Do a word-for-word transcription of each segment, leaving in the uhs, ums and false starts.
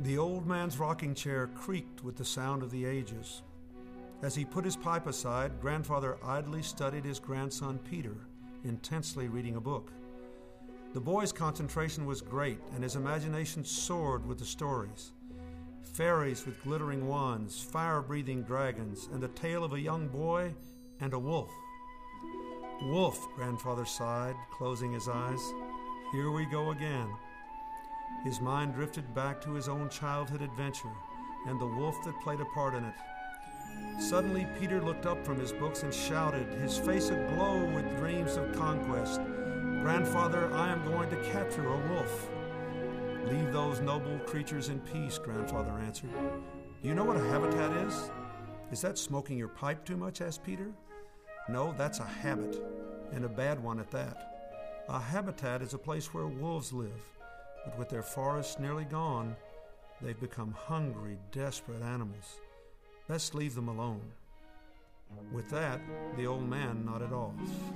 The old man's rocking chair creaked with the sound of the ages. As he put his pipe aside, Grandfather idly studied his grandson Peter, intensely reading a book. The boy's concentration was great, and his imagination soared with the stories. Fairies with glittering wands, fire-breathing dragons, and the tale of a young boy and a wolf. Wolf, Grandfather sighed, closing his eyes. Here we go again. His mind drifted back to his own childhood adventure and the wolf that played a part in it. Suddenly, Peter looked up from his books and shouted, his face aglow with dreams of conquest. Grandfather, I am going to capture a wolf. Leave those noble creatures in peace, Grandfather answered. Do you know what a habitat is? Is that smoking your pipe too much? Asked Peter. No, that's a habit, and a bad one at that. A habitat is a place where wolves live, but with their forests nearly gone, they've become hungry, desperate animals. Best leave them alone. With that, the old man nodded off.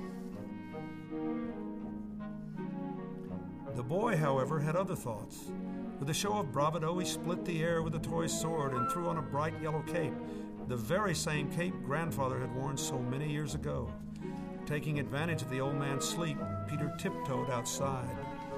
The boy, however, had other thoughts. With a show of bravado, he split the air with a toy sword and threw on a bright yellow cape, the very same cape Grandfather had worn so many years ago. Taking advantage of the old man's sleep, Peter tiptoed outside.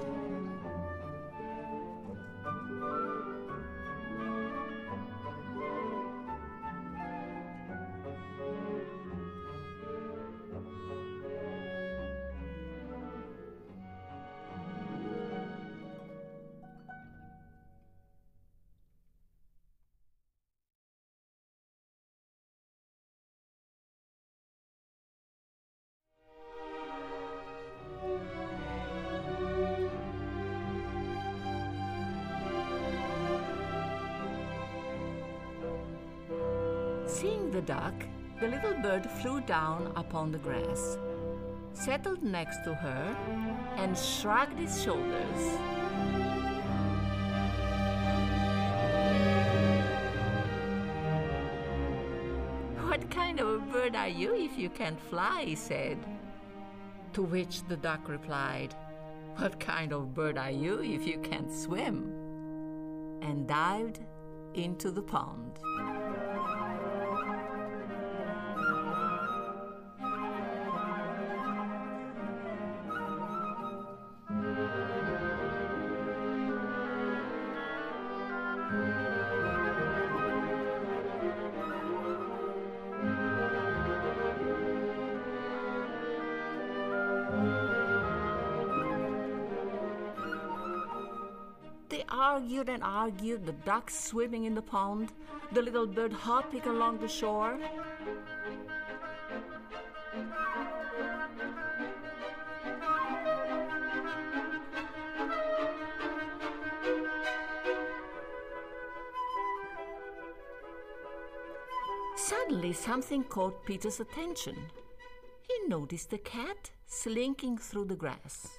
Seeing the duck, the little bird flew down upon the grass, settled next to her, and shrugged its shoulders. "What kind of a bird are you if you can't fly?" he said. To which the duck replied, "What kind of bird are you if you can't swim?" and dived into the pond. They argued and argued, the duck swimming in the pond, the little bird hopping along the shore. Suddenly, something caught Peter's attention. He noticed a cat slinking through the grass.